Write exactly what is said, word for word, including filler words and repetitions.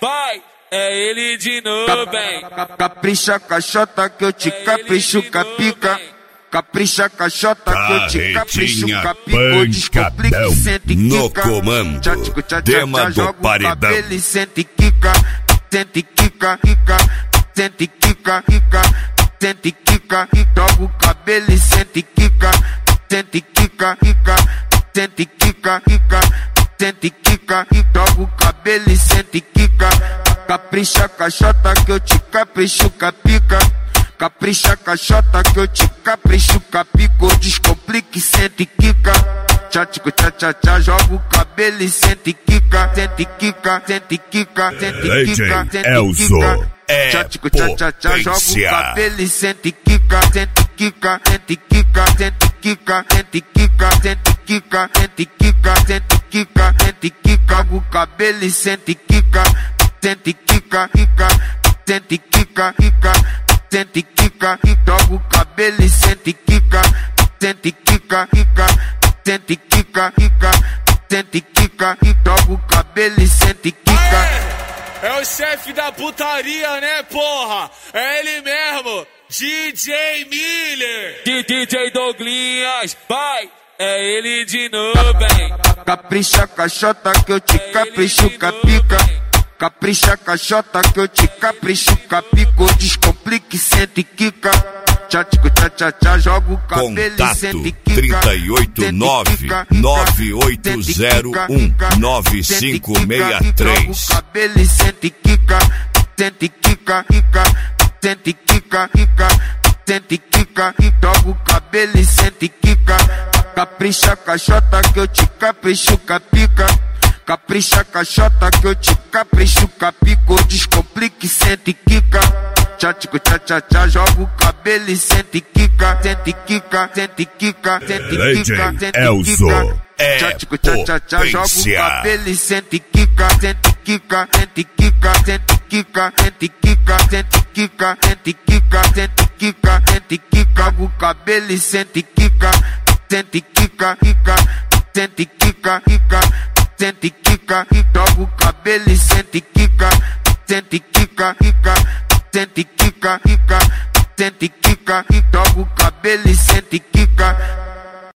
vai, é ele de novo, hein? Capricha caixota que eu te capricho capica. Capricha caixota que eu te capricho capico. Descomplica e sente no quica. comando, tema do paredão. Cabelo e sente quica. Sente quica, quica. Sente quica, quica. Sente quica, joga o cabelo e sente quica. Sente quica, quica. Sente quica, quica. Sente quica, joga o cabelo e sente quica. Capricha caixota que eu te capricho capica. Capricha caixota que eu te capricho capico. Descomplica e sente quica. Tchá, tchico, tchá, tchá, tchá, joga o cabelo e sente quica. Sente quica, sente quica, sente quica, sente quica. Tchá, tchico, tchá, tchá, tchá, joga o cabelo e sente quica. Sente quica, sente quica, sente quica, sente quica, sente quica, sente quica, sente quica, sente quica. Joga o cabelo e sente quica. Sente quica, quica, sente quica, quica. Sente quica, joga o cabelo e sente quica. Sente quica, quica. Sente quica, quica. Sente quica, joga o cabelo e sente quica. É o chefe da putaria, né, porra? É ele mesmo, D J Miller. D J Douglinhas, vai, é ele de novo, hein? Capricha caixota que eu te capricho capica. Capricha caixota que eu te capricho capico. Descomplica e sente quica. Tchá, tchico, tchá, tchá, tchá, joga o cabelo e sente quica. trinta e oito nove nove oito zero um nove cinco seis três. Joga o cabelo e sente quica. Sente quica, quica. Sente quica, quica. Sente quica, joga o cabelo e sente quica. Capricha caixota que eu te capricho capica. Capricha caixota que eu te capricho capico. Descomplica e sente quica. Tchá, tchico, tchá, tchá, tchá, joga o cabelo e sente quica. Sente quica, sente quica, sente quica, sente quica. Tchá, tchico, tchá, tchá, tchá, joga o cabelo e sente quica. Sente quica, sente quica, sente quica, sente quica, sente quica, sente quica, sente quica, sente quica. Joga o cabelo e sente quica. Sente quica, quica, sente quica, quica. Sente quica, joga o cabelo e sente quica. Sente quica, quica. Sente quica, quica. Sente quica, joga o cabelo e sente quica.